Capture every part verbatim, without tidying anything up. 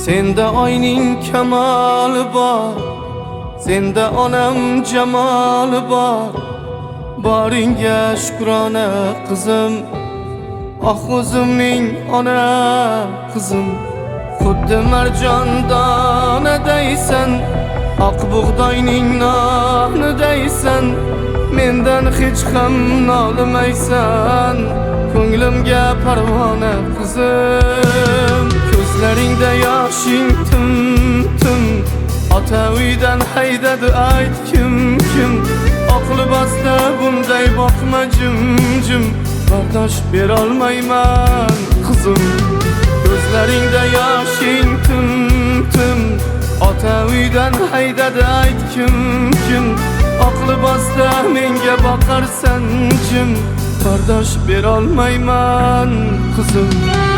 Sende oyning kamoli bor, sende onam jamoli bor. Boringga shukrona qizim, ah o'zimning ona qizim. Xuddi marjon donadaysan, oq bug'doyning nonidaysan. Mendan hech ham nolimaysan, ko'nglimga parvona qizim. Ko'zlaringda yoshing tim-tim, ota uydan haydadi ayt kim kim. Oq libosda bunday boqma jim-jim, bardosh berolmayman qizim. Ko'zlaringda yoshing tim-tim, ota uydan haydadi ayt kim kim. Oq libosda menga boqarsan jim, bardosh berolmayman qizim.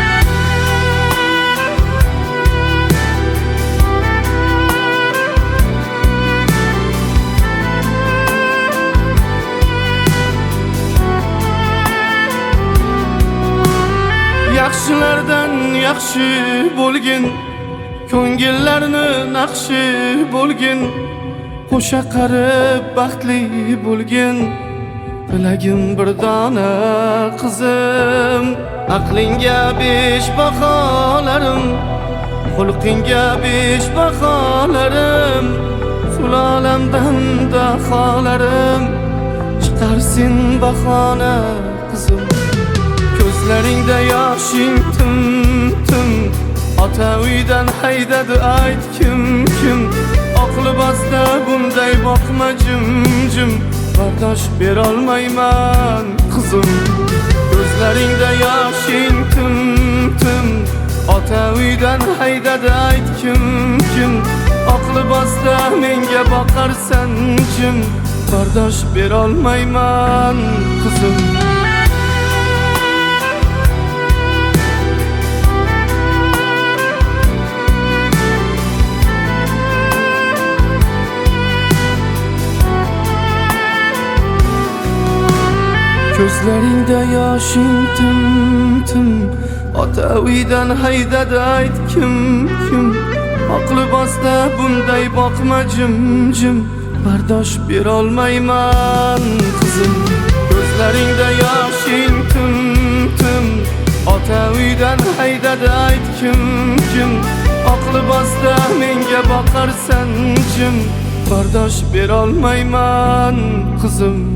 Yaxshilardan yaxshi bo'lgin, ko'ngillarni naqshi bo'lgin. Qo'sha qarib baxtli bo'lgin, tilagim bir dona qizim. Aqlinga besh baholarim, xulqingga besh baholarim. Sulolamdan daholarim, chiqarsin bahona qizim. Ko'zlaringda yoshing tim-tim, ota uydan haydadi ayt kim kim. Oq libosda bunday boqma jim-jim, bardosh berolmayman qizim. Ko'zlaringda yoshing tim-tim, ota uydan haydadi ayt kim kim. Oq libosda menga boqarsan jim, bardosh berolmayman qizim. Ko'zlaringda yoshing tim-tim, ota uydan haydadi ayt kim kim. Oq libosda bunday boqma jim-jim, bardosh berolmayman qizim. Ko'zlaringda yoshing tim-tim, ota uydan haydadi ayt kim kim. Oq libosda menga boqarsan jim, bardosh berolmayman qizim.